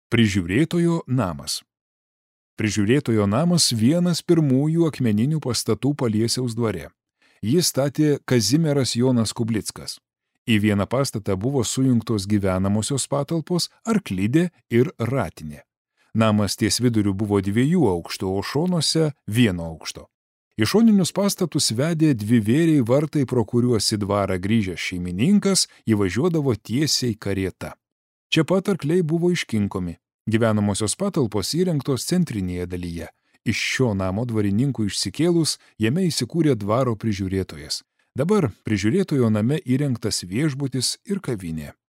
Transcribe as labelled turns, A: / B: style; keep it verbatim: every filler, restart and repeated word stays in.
A: Prižiūrėtojo namas. Prižiūrėtojo namas vienas pirmųjų akmeninių pastatų Paliesiaus dvare. Jį statė Kazimieras Jonas Kublickas. Į vieną pastatą buvo sujungtos gyvenamosios patalpos, arklidė ir ratinė. Namas ties viduriu buvo dviejų aukštų, o šonuose vieno aukšto. Į šoninius pastatus vedė dvivėriai vartai, pro kuriuos į dvarą grįžęs šeimininkas įvažiuodavo tiesiai karieta. Čia pat arkliai buvo iškinkomi. Gyvenamosios patalpos įrengtos centrinėje dalyje. Iš šio namo dvarininkų išsikėlus, jame įsikūrė dvaro prižiūrėtojas. Dabar prižiūrėtojo name įrengtas viešbutis ir kavinė.